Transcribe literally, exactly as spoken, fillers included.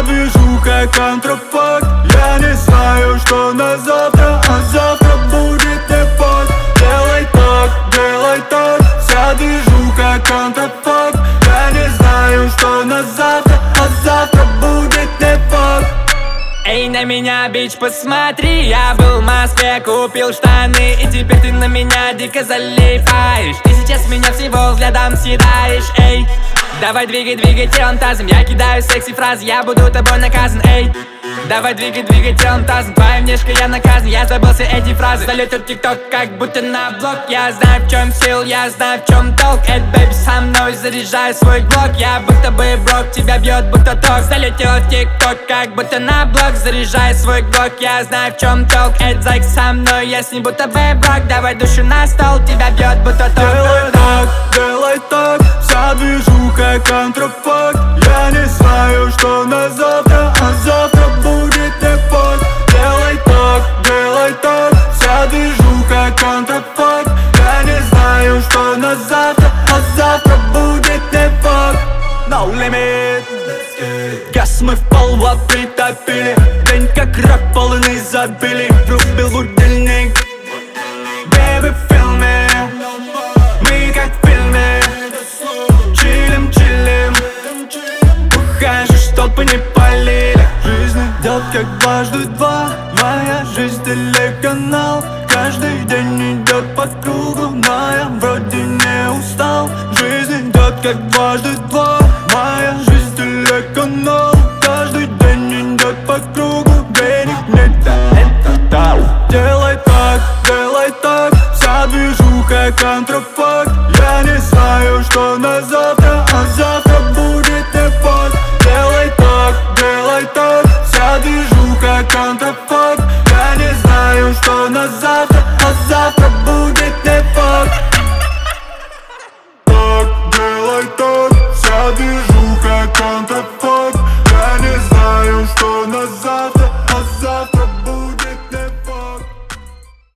Вся движуха контрафакт. Я не знаю, что на завтра, а завтра будет не факт. Делай так, делай так. Вся движуха контрафакт. Я не знаю, что на завтра, а завтра будет не факт. Эй, на меня, бич, посмотри. Я был в Москве, купил штаны, и теперь ты на меня дико залипаешь. Ты сейчас меня всего взглядом съедаешь. Эй, давай двигай, двигай телом тазом. Я кидаю секси фразы, я буду тобой наказан. Эй, давай двигай, двигай телом тазом. Твоя внешка, я наказан, я забыл все эти фразы. Залетел тикток, как будто на блок. Я знаю, в чем сил, я знаю, в чем толк. Эд, бэйби, со мной заряжай свой глок. Я будто бы брок, тебя бьет будто ток. Залетел в тикток, как будто на блок. Заряжай свой глок, я знаю, в чем толк. Эд, зайк со мной, я с ним будто бы брок. Давай душу на стол, тебя бьет будто ток. Делай так, делай так. Вся движуха контрафакт. Я не знаю, что на завтра, а завтра будет не факт. Делай так, делай так. Вся движуха контрафакт. Я не знаю, что на завтра, а завтра будет не факт. No limit. Газ мы в пол вот притопили. День как рак, полный забили. Врубил будильник. Baby, feel me. Мы как в фильме. Чилим, чилим. Ухожу, чтобы не полили. Жизнь идет как дважды два. Моя жизнь телеканал. Каждый день идет по кругу, но я вроде не устал. Жизнь идет как дважды два.